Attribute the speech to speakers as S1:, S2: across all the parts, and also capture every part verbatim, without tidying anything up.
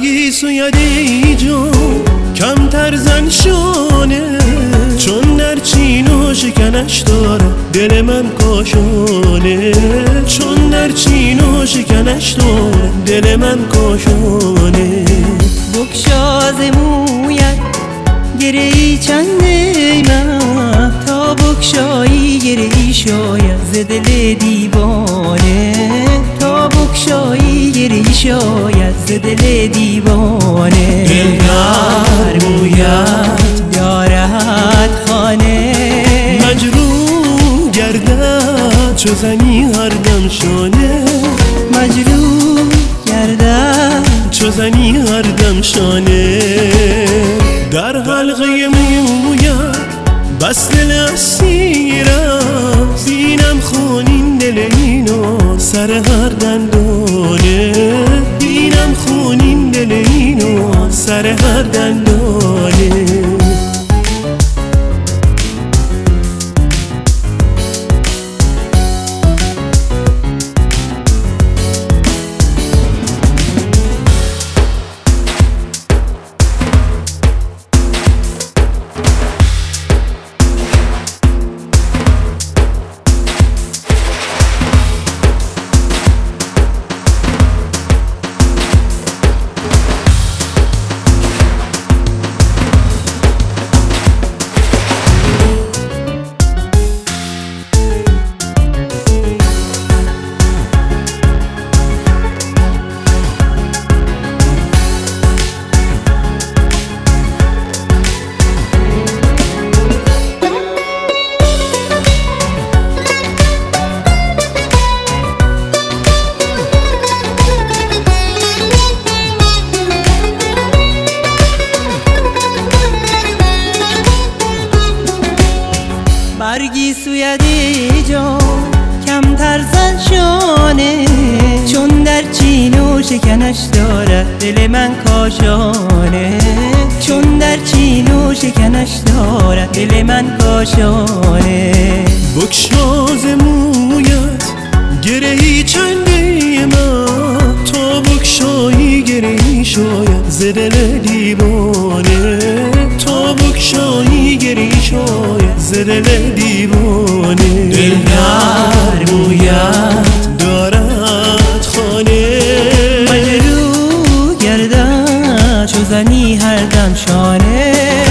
S1: برگی سوید ای جان کمتر زن شانه، چون در چین و شکنش داره دل من کاشانه، چون در چین و شکنش داره دل من کاشانه.
S2: بگشاز مویت گره ای چند من، تا بگشایی گره ای شاید ز دل دیوانه، تا بگشایی گره ای شاید ز دل دیوانه.
S1: دل در مویت
S2: دارد خانه،
S1: مجروح گردد چو زنی هر دم شانه،
S2: مجروح گردد
S1: چو زنی هر دم شانه. در حلقه مویت بس دل اسیرم، سینم خونین دل اینو سر هر دندانه، بینم خونین دل اینو سر هر دندانه.
S2: برگی سوید ای جان کمتر زن شانه، چون در چین و شکنش دارد دل من کاشانه، چون در چین و شکنش دارد دل من کاشانه.
S1: بگشاز مویت گرهی چندی من، تا بگشایی گرهی شاید ز دل دیوانه، تا بگشایی گرهی شاید ز دل دیوانه. دل در مویت دارد خانه،
S2: مجروح گردد چو زنی هر دم شانه،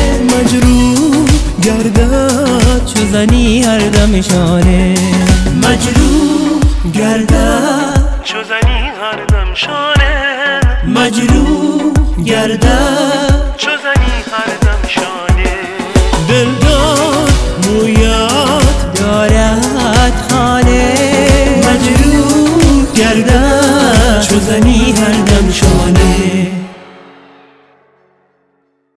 S1: مجروح گردد
S2: چو زنی هر دم شانه،
S1: مجروح گردد چو زنی هر دم شانه، مجروح گردد چو زنی هر دم شانه. دلدار مویت
S2: دارد خانه،
S1: مجروح گردد
S2: چو زنی هر دم